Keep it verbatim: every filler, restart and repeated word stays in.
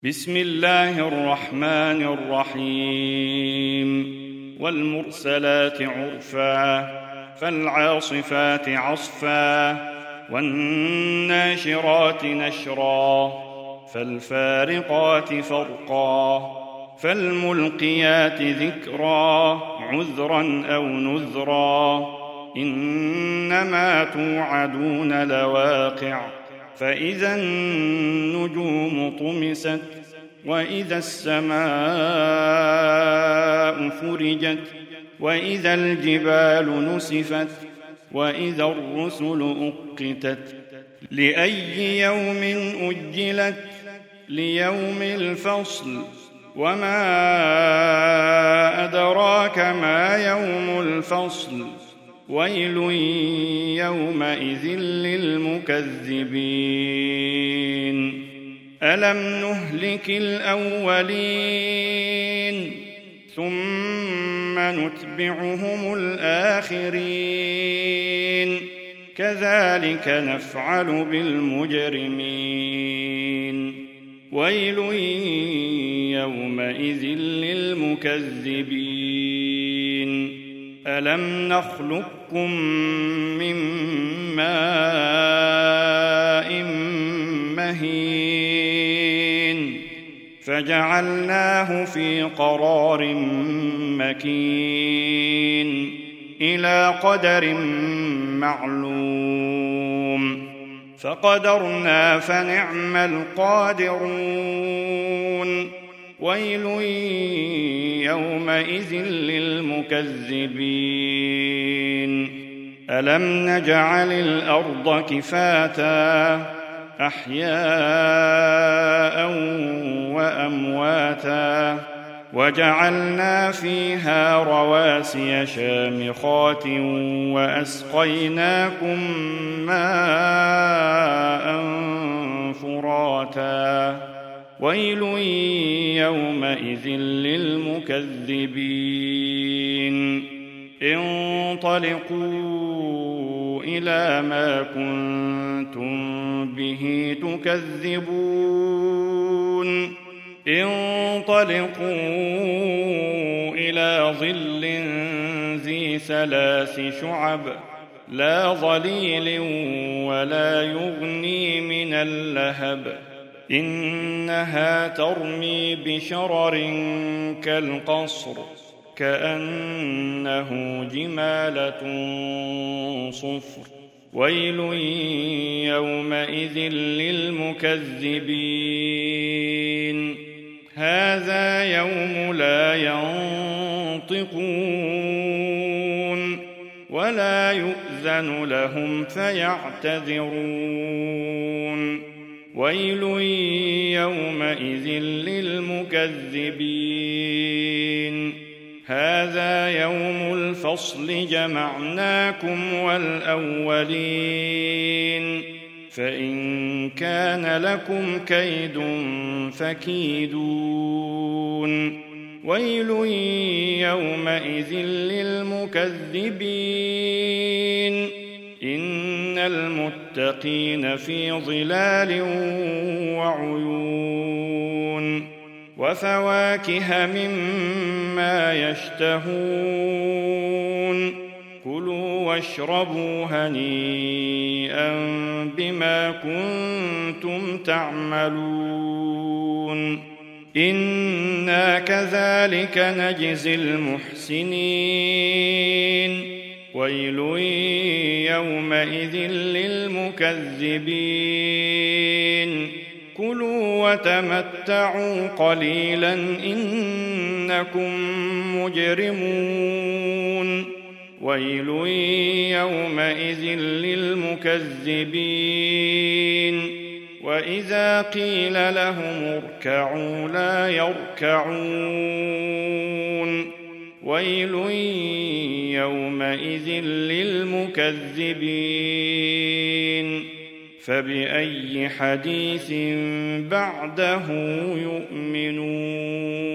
بسم الله الرحمن الرحيم والمرسلات عرفا فالعاصفات عصفا والناشرات نشرا فالفارقات فرقا فالملقيات ذكرا عذرا أو نذرا إنما توعدون لواقع فإذا النجوم طمست وإذا السماء فرجت وإذا الجبال نسفت وإذا الرسل أقتت لأي يوم أجلت ليوم الفصل وما أدراك ما يوم الفصل ويل يومئذ للمكذبين ألم نهلك الأولين ثم نتبعهم الآخرين كذلك نفعل بالمجرمين ويل يومئذ للمكذبين ألم نخلقكم من ماء مهين فجعلناه في قرار مكين إلى قدر معلوم فقدرنا فنعم القادرون ويل يومئذ للمكذبين ألم نجعل الأرض كفاتا أحياء وأمواتا وجعلنا فيها رواسي شامخات وأسقيناكم ماء فراتا ويل يومئذ للمكذبين انطلقوا إلى ما كنتم به تكذبون انطلقوا إلى ظل ذي ثلاث شعب لا ظليل ولا يغني من اللهب إنها ترمي بشرر كالقصر كأنه جمالة صفر ويل يومئذ للمكذبين هذا يوم لا ينطقون ولا يؤذن لهم فيعتذرون ويل يومئذ للمكذبين هذا يوم الفصل جمعناكم والأولين فإن كان لكم كيد فكيدون ويل يومئذ للمكذبين إن المتقين في ظلال وعيون وفواكه مما يشتهون كلوا واشربوا هنيئا بما كنتم تعملون إنا كذلك نجزي المحسنين ويل يومئذ للمكذبين كلوا وتمتعوا قليلا إنكم مجرمون ويل يومئذ للمكذبين وإذا قيل لهم اركعوا لا يركعون ويل يومئذ للمكذبين فبأي حديث بعده يؤمنون